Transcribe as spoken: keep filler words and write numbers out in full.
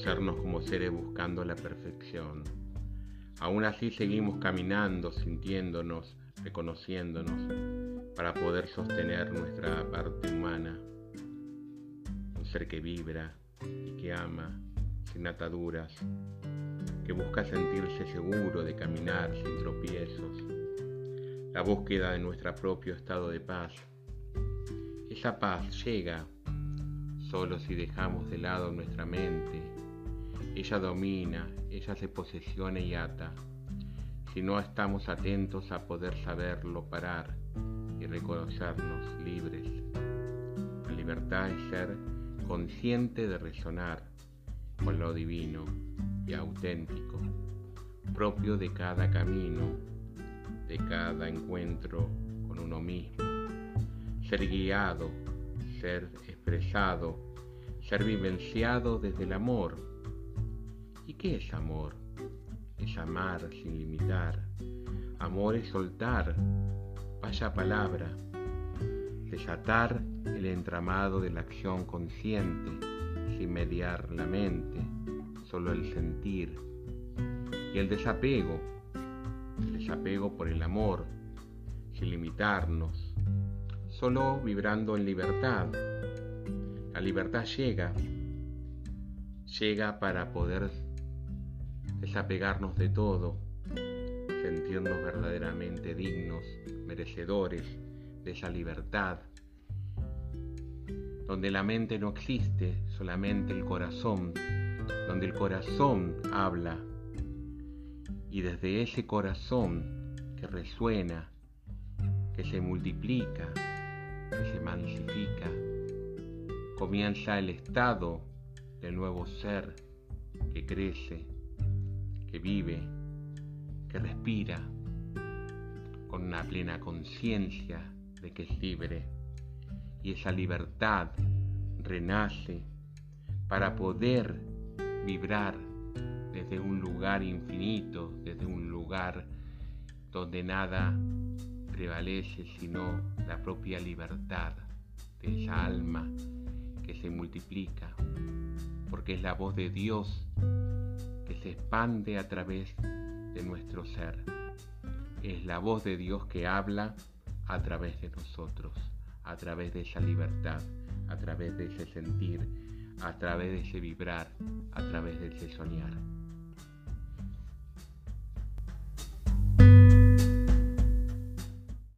reconocernos como seres buscando la perfección. Aún así seguimos caminando, sintiéndonos, reconociéndonos, para poder sostener nuestra parte humana. Un ser que vibra y que ama, sin ataduras, que busca sentirse seguro de caminar sin tropiezos. La búsqueda de nuestro propio estado de paz. Esa paz llega solo si dejamos de lado nuestra mente. Ella domina, ella se posesiona y ata. Si no estamos atentos a poder saberlo parar y reconocernos libres. La libertad es ser consciente de resonar con lo divino y auténtico, propio de cada camino, de cada encuentro con uno mismo. Ser guiado, ser expresado, ser vivenciado desde el amor. ¿Y qué es amor? Es amar sin limitar. Amor es soltar, vaya palabra, desatar el entramado de la acción consciente, sin mediar la mente, solo el sentir. Y el desapego, el desapego por el amor, sin limitarnos, solo vibrando en libertad. La libertad llega, llega para poder desapegarnos de todo, sentirnos verdaderamente dignos, merecedores de esa libertad, donde la mente no existe, solamente el corazón, donde el corazón habla, y desde ese corazón que resuena, que se multiplica, que se mansifica, comienza el estado del nuevo ser que crece, que vive, que respira, con una plena conciencia de que es libre. Y esa libertad renace para poder vibrar desde un lugar infinito, desde un lugar donde nada prevalece sino la propia libertad de esa alma que se multiplica, porque es la voz de Dios que se expande a través de nuestro ser. Es la voz de Dios que habla a través de nosotros, a través de esa libertad, a través de ese sentir, a través de ese vibrar, a través de ese soñar.